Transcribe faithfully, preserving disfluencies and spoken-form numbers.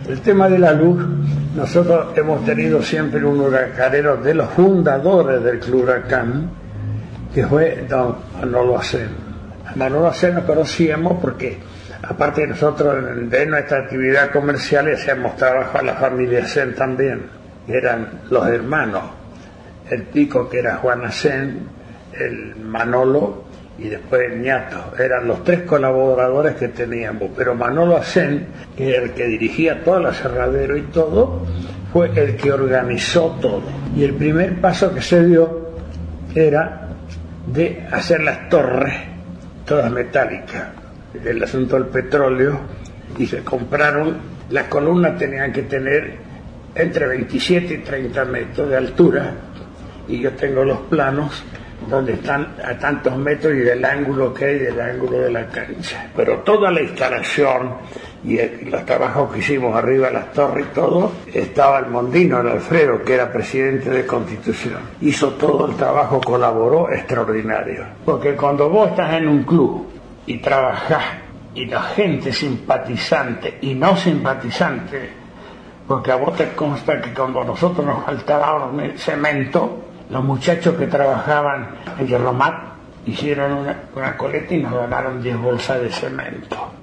El tema de la luz, nosotros hemos tenido siempre un huracanero de los fundadores del Club Huracán, que fue don Manolo Acén. A Manolo Acén nos conocíamos porque, aparte de nosotros, de nuestra actividad comercial, hacíamos trabajo a la familia Acén también, que eran los hermanos, el Pico, que era Juan Acén, el Manolo y después el ñato. Eran los tres colaboradores que teníamos, pero Manolo Acén, que era el que dirigía todo el aserradero y todo, fue el que organizó todo. Y el primer paso que se dio era de hacer las torres, todas metálicas, el asunto del petróleo, y se compraron, las columnas tenían que tener entre veintisiete y treinta metros de altura, y yo tengo los planos donde están a tantos metros y del ángulo que hay del ángulo de la cancha. Pero toda la instalación y el, los trabajos que hicimos arriba de las torres y todo, estaba el Mondino, el Alfredo, que era presidente de Constitución. Hizo todo el trabajo, colaboró extraordinario. Porque cuando vos estás en un club y trabajás, y la gente simpatizante y no simpatizante, porque a vos te consta que cuando nosotros nos faltaba cemento, los muchachos que trabajaban en Yerromat hicieron una, una coleta y nos donaron diez bolsas de cemento.